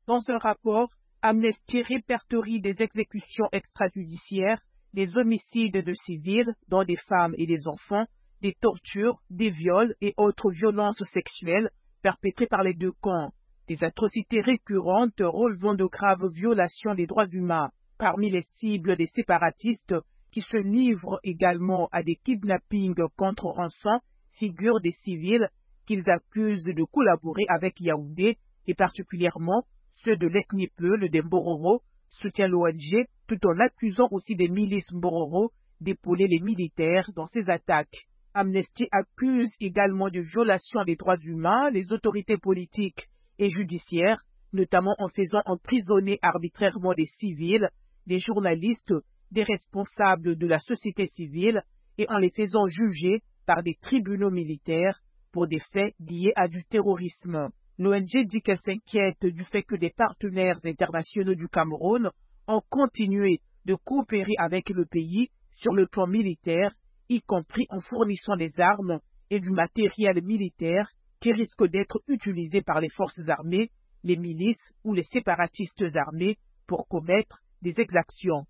Dans un rapport, Amnesty répertorie des exécutions extrajudiciaires, des homicides de civils, dont des femmes et des enfants, des tortures, des viols et autres violences sexuelles perpétrées par les deux camps, des atrocités récurrentes relevant de graves violations des droits humains. Parmi les cibles des séparatistes, qui se livrent également à des kidnappings contre rançon, figurent des civils qu'ils accusent de collaborer avec Yaoundé, et particulièrement ceux de l'ethnie Peul des Mbororo, soutient l'ONG, tout en accusant aussi des milices Mbororo d'épauler les militaires dans ces attaques. Amnesty accuse également de violation des droits humains les autorités politiques et judiciaires, notamment en faisant emprisonner arbitrairement des civils, des journalistes, des responsables de la société civile et en les faisant juger par des tribunaux militaires pour des faits liés à du terrorisme. L'ONG dit qu'elle s'inquiète du fait que des partenaires internationaux du Cameroun ont continué de coopérer avec le pays sur le plan militaire, y compris en fournissant des armes et du matériel militaire qui risquent d'être utilisés par les forces armées, les milices ou les séparatistes armés pour commettre des exactions.